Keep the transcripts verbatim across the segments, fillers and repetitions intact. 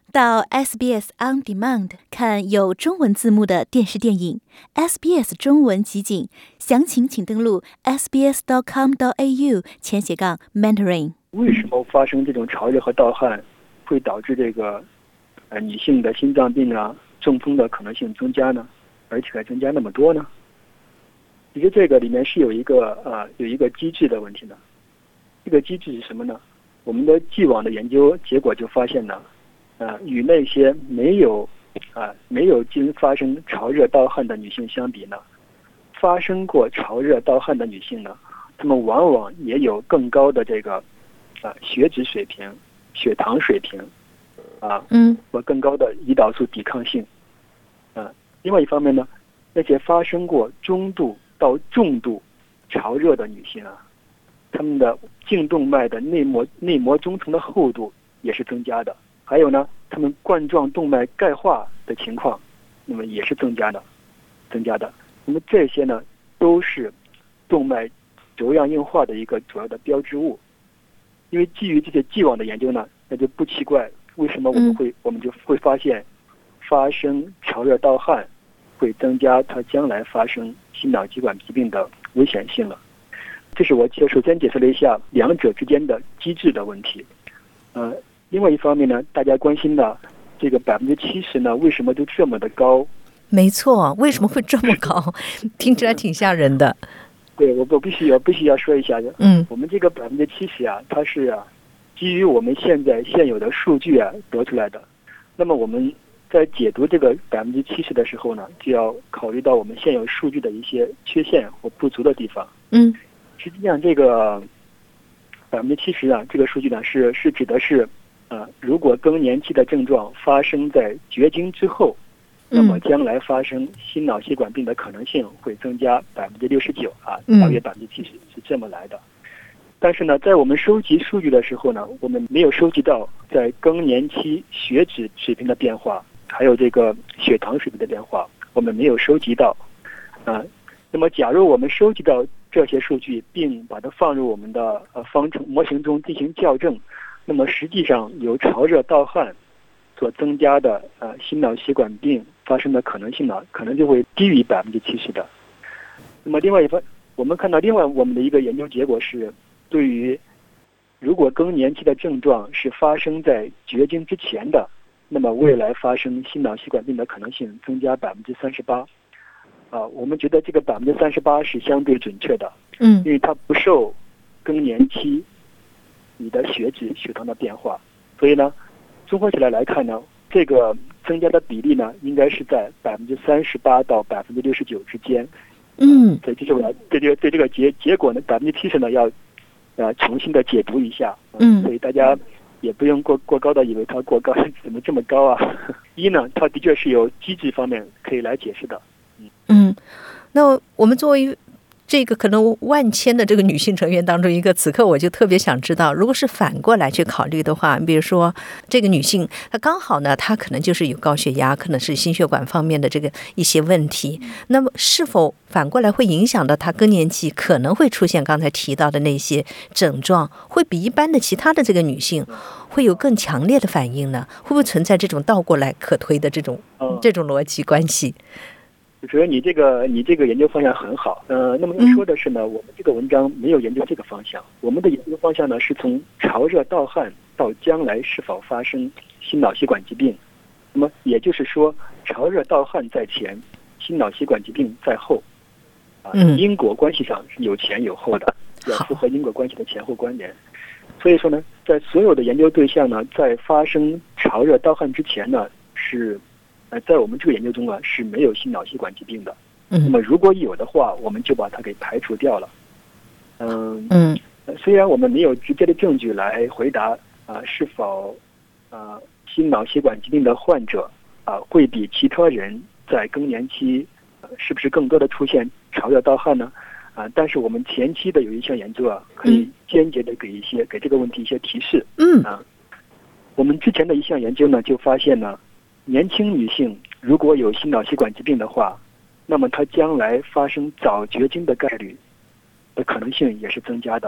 到 S B S On Demand 看有中文字幕的电视电影 S B S 中文集锦，详情请登录 s b s dot com dot a u 前斜杠 mentoring。 为什么发生这种潮热和盗汗会导致这个呃女性的心脏病啊、中风的可能性增加呢？而且还增加那么多呢？其实这个里面是有一个呃有一个机制的问题的。这个机制是什么呢？我们的既往的研究结果就发现呢，呃，与那些没有啊、呃、没有经发生潮热盗汗的女性相比呢，发生过潮热盗汗的女性呢，她们往往也有更高的这个啊、呃、血脂水平、血糖水平啊， 嗯， 和更高的胰岛素抵抗性啊。另外一方面呢，那些发生过中度到重度潮热的女性啊，她们的颈动脉的内膜内膜中层的厚度也是增加的。还有呢，她们冠状动脉钙化的情况，那么也是增加的，增加的。那么这些呢，都是动脉粥样硬化的一个主要的标志物。因为基于这些既往的研究呢，那就不奇怪，为什么我们会、嗯、我们就会发现，发生潮热盗汗会增加它将来发生心脑血管疾病的危险性了。这是我首先解释了一下两者之间的机制的问题。呃，另外一方面呢，大家关心的这个百分之七十呢，为什么就这么的高？ 没错，为什么会这么高？听起来挺吓人的。 对，我我必须要必须要说一下，嗯，我们这个百分之七十啊，它是啊，基于我们现在现有的数据啊得出来的。那么我们在解读这个百分之七十的时候呢，就要考虑到我们现有数据的一些缺陷或不足的地方。 嗯。 实际上，这个百分之七十啊，这个数据呢是是指的是，呃，如果更年期的症状发生在绝经之后，那么将来发生心脑血管病的可能性会增加百分之六十九啊，大约百分之七十是这么来的。但是呢，在我们收集数据的时候呢，我们没有收集到在更年期血脂水平的变化，还有这个血糖水平的变化，我们没有收集到啊。那么，假如我们收集到这些数据，并把它放入我们的呃方程模型中进行校正，那么实际上由潮热盗汗所增加的呃心脑血管病发生的可能性呢，可能就会低于百分之七十的。那么另外一方，我们看到另外我们的一个研究结果是，对于如果更年期的症状是发生在绝经之前的，那么未来发生心脑血管病的可能性增加百分之三十八。啊，我们觉得这个百分之三十八是相对准确的， 嗯， 因为它不受更年期你的血脂、血糖的变化，所以呢，综合起来来看呢，这个增加的比例呢，应该是在百分之三十八到百分之六十九之间。 嗯， 所以这是我对这个对这个结结果呢，百分之七十呢要呃重新的解读一下。 嗯， 所以大家也不用过过高的以为它过高，怎么这么高啊？一呢，它的确是有机制方面可以来解释的。 嗯，那我们作为这个可能万千的这个女性成员当中一个，此刻我就特别想知道，如果是反过来去考虑的话，比如说这个女性她刚好呢，她可能就是有高血压，可能是心血管方面的这个一些问题，那么是否反过来会影响到她更年期可能会出现刚才提到的那些症状，会比一般的其他的这个女性会有更强烈的反应呢？会不会存在这种倒过来可推的这种、嗯、这种逻辑关系？ 主要你这个你这个研究方向很好，呃，那么要说的是呢，我们这个文章没有研究这个方向，我们的研究方向呢是从潮热盗汗到将来是否发生心脑血管疾病，那么也就是说，潮热盗汗在前，心脑血管疾病在后，啊，因果关系上是有前有后的，要符合因果关系的前后关联。所以说呢，在所有的研究对象呢，在发生潮热盗汗之前呢，是。呃，在我们这个研究中啊，是没有心脑血管疾病的。嗯，那么如果有的话，我们就把它给排除掉了。嗯嗯，虽然我们没有直接的证据来回答啊、呃，是否啊、呃、心脑血管疾病的患者啊、呃、会比其他人在更年期、呃、是不是更多的出现潮热盗汗呢？啊、呃，但是我们前期的有一项研究啊，可以间接的给一些给这个问题一些提示。嗯啊，我们之前的一项研究呢，就发现呢。年轻女性如果有心脑血管疾病的话，那么她将来发生早绝经的概率的可能性也是增加的。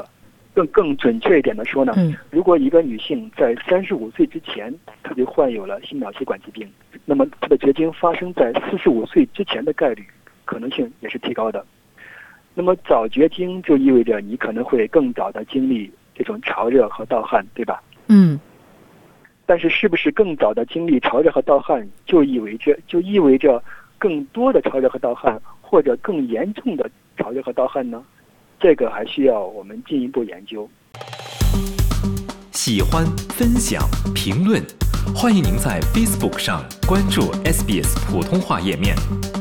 更更准确一点的说呢， 嗯， 如果一个女性在三十五岁之前，她就患有了心脑血管疾病，那么她的绝经发生在四十五岁之前的概率可能性也是提高的。那么早绝经就意味着你可能会更早的经历这种潮热和盗汗，对吧？ 嗯。 但是是不是更早的经历潮热和盗汗，就意味着就意味着更多的潮热和盗汗，或者更严重的潮热和盗汗呢？这个还需要我们进一步研究。 喜欢、分享、评论，欢迎您在 Facebook 上关注 S B S 普通话页面。